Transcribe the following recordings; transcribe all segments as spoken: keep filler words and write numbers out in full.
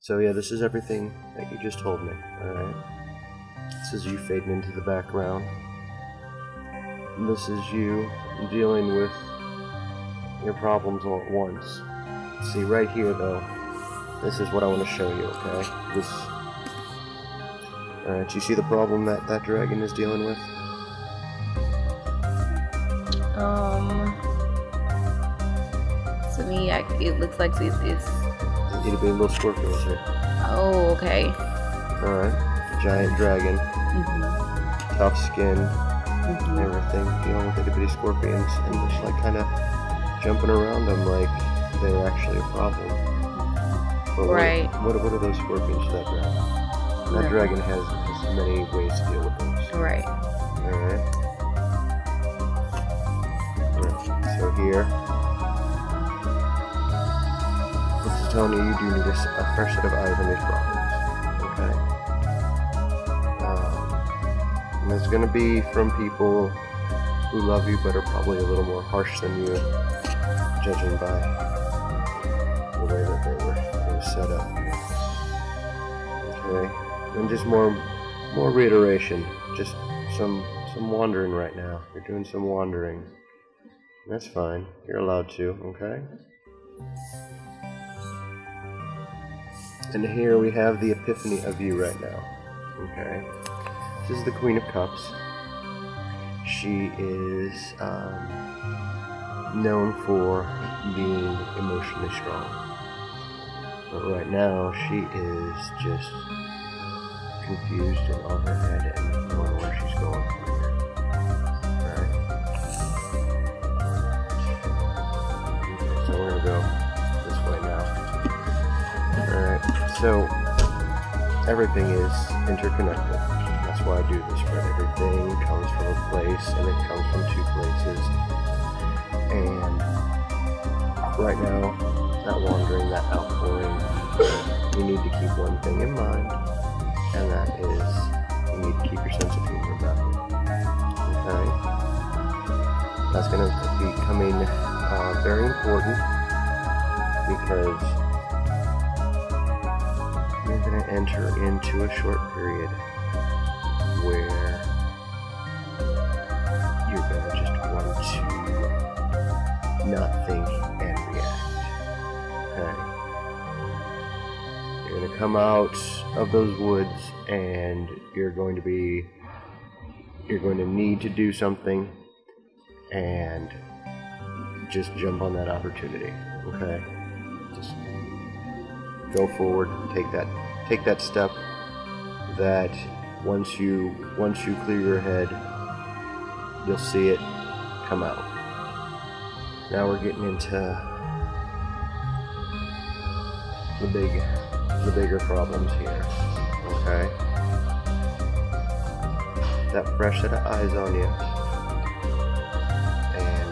So yeah, this is everything that you just told me, alright? This is you fading into the background. And this is you dealing with your problems all at once. See, right here though, this is what I want to show you, okay? This... Alright, you see the problem that that dragon is dealing with? Um... To me, I, it looks like it's... it's... It'll be a little scorpions here. Oh, okay. Alright, giant dragon. Mm-hmm. Tough skin. Mm-hmm. Everything, dealing with itty bitty scorpions, and just like kind of jumping around them like they're actually a problem. But right. What, what, what are those scorpions to that dragon? That No. dragon has, has many ways to deal with those. Right. Alright. Right. So here, this is telling you you do need a, s- a fresh set of eyes on these problems. Okay? Um, and it's going to be from people who love you but are probably a little more harsh than you, judging by the way that they were, they were set up. Okay? And just more more reiteration. Just some some wandering right now. You're doing some wandering. That's fine. You're allowed to, okay? And here we have the epiphany of you right now. Okay? This is the Queen of Cups. She is um, known for being emotionally strong. But right now, she is just confused and on her head and knowing where she's going from here. Alright? Okay, so we're gonna go this way now. Alright, so everything is interconnected. That's why I do this, right? Everything comes from a place and it comes from two places. And right now, that wandering, that outpouring, you need to keep one thing in mind, and that is you need to keep your sense of humor about it. Okay? That's going to be becoming uh, very important because you're going to enter into a short period where you're going to just want to not think and react. Okay? You're going to come out of those woods and you're going to be, you're going to need to do something and just jump on that opportunity. Okay? Just go forward, take that, take that step that once you, once you clear your head, you'll see it come out. Now we're getting into the big, the bigger problems here, okay? That fresh set of eyes on you, and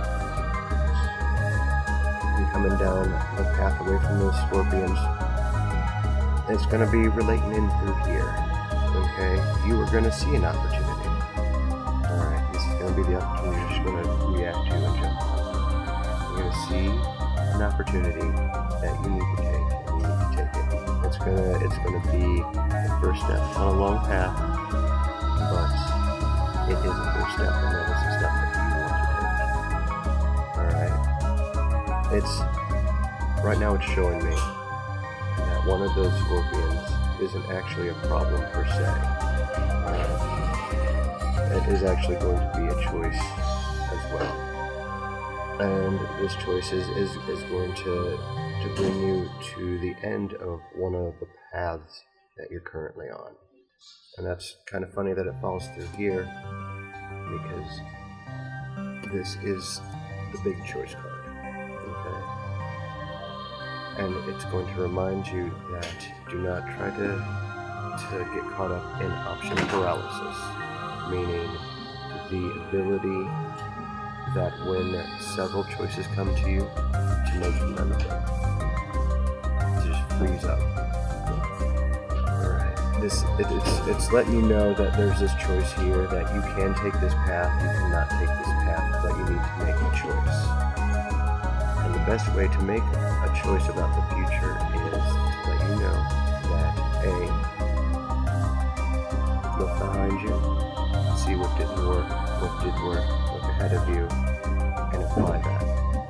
you coming down the path away from those scorpions. It's going to be relating in through here, okay? You are going to see an opportunity. Alright, this is going to be the opportunity you're just going to react to and jump on. You're going to see an opportunity that you need to take, and you need to take it. It's going to, it's going to be the first step on a long path, but it is the first step, and that is the step that you want to take. Alright? It's, right now it's showing me that one of those scorpions isn't actually a problem per se. Uh, it is actually going to be a choice as well. And this choice is, is, is going to, to bring you to the end of one of the paths that you're currently on. And that's kind of funny that it falls through here, because this is the big choice card. Okay? And it's going to remind you that do not try to, to get caught up in option paralysis, meaning the ability that when several choices come to you, to make none of them. To just freeze up. Alright. This it, it's it's letting you know that there's this choice here, that you can take this path, you cannot take this path, but you need to make a choice. And the best way to make a choice about the future is to let you know behind you, see what didn't work, what did work, look ahead of you, and apply that.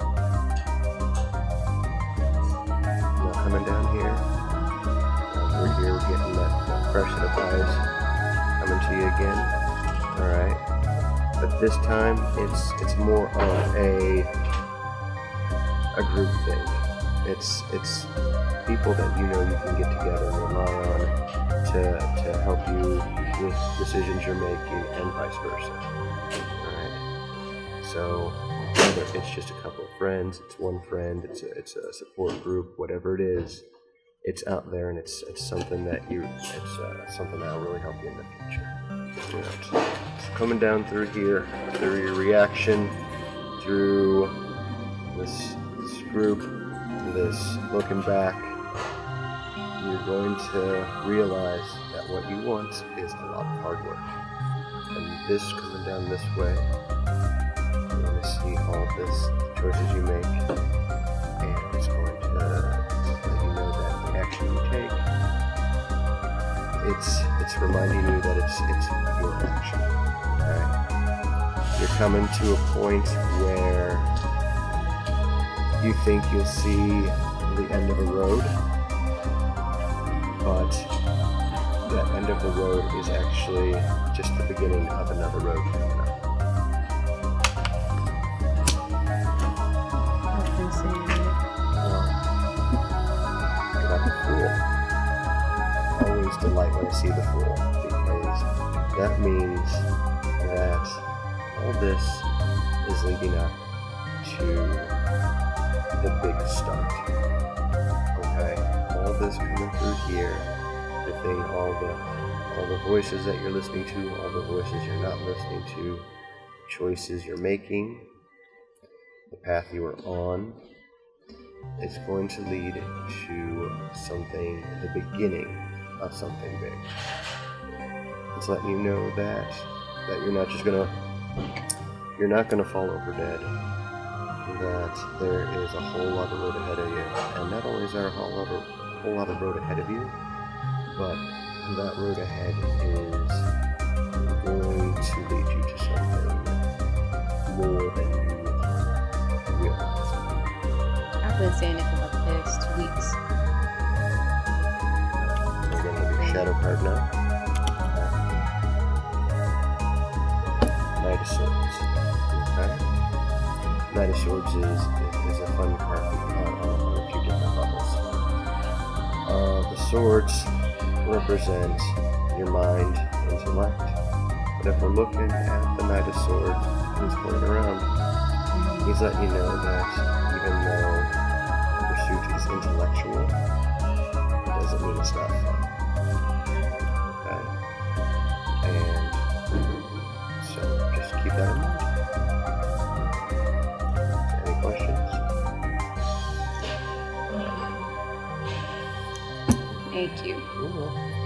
Now coming down here, uh, we're here, we're getting that, that fresh set of eyes coming to you again. Alright. But this time it's it's more of a a group thing. It's it's people that you know you can get together and rely on to to help you with decisions you're making and vice versa. Alright. So whether it's just a couple of friends, it's one friend, it's a it's a support group, whatever it is, it's out there and it's it's something that you it's uh, something that'll really help you in the future. You know, so, so coming down through here, through your reaction, through this this group, this looking back, you're going to realize that what you want is a lot of hard work. And this coming down this way, you're going to see all this, the choices you make, and it's going to let you know that the action you take, it's it's reminding you that it's it's your action. Okay? You're coming to a point where you think you'll see the end of a road, but that end of the road is actually just the beginning of another road coming up. Well, got the Fool. Always delight when I see the Fool, because that means that all this is leading up to the big start. Okay? All this coming through here, the thing, all the all the voices that you're listening to, all the voices you're not listening to, choices you're making, the path you are on, is going to lead to something, the beginning of something big. It's letting you know that that you're not just gonna you're not gonna fall over dead. That there is a whole lot of road ahead of you, and not only is there a whole lot of, whole lot of road ahead of you, but that road ahead is going to lead you to something more than you realize. I've been saying it for like the past two weeks. We're going to do Shadow card now. Okay. Knight of Swords. Okay. Knight of Swords is, is, is a fun card on, on, on a few different levels. Uh, the swords represent your mind, intellect, but if we're looking at the Knight of Swords, he's going around, he's letting you know that even though the pursuit is intellectual, it doesn't mean it's not fun. Okay? And so just keep that in mind. Thank you. You're welcome.